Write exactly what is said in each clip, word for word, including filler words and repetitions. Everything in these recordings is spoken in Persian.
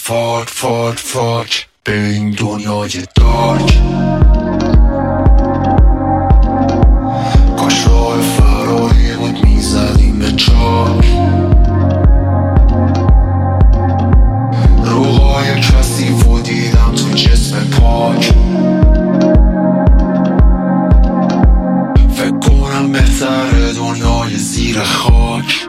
فاک فاک فاک به این دنیای دارک. کاش راه فراری بود میزدیم به چاک. روحای کسی و دیدم تو جسم پاک. فکر کنم بهتره دنیای زیر خاک.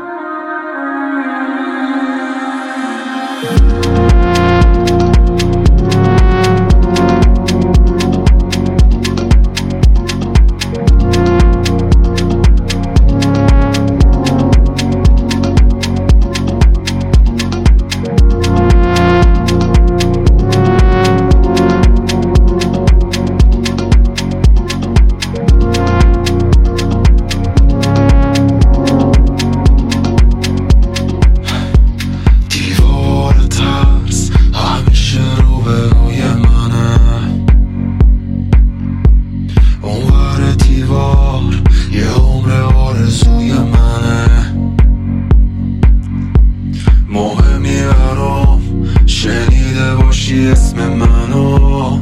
مهمی برام شنیده باشی اسم منو.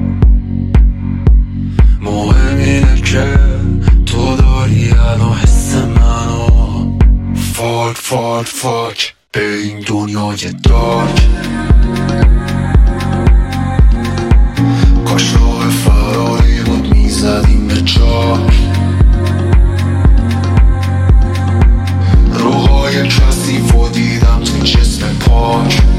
مهم اینه که تو داری الان حس منو. فاک فاک فاک به این دنیای دارک. کاش راه فراری بود میزدیم به چاک. روحای کسی و دیدم تو جسم پاک.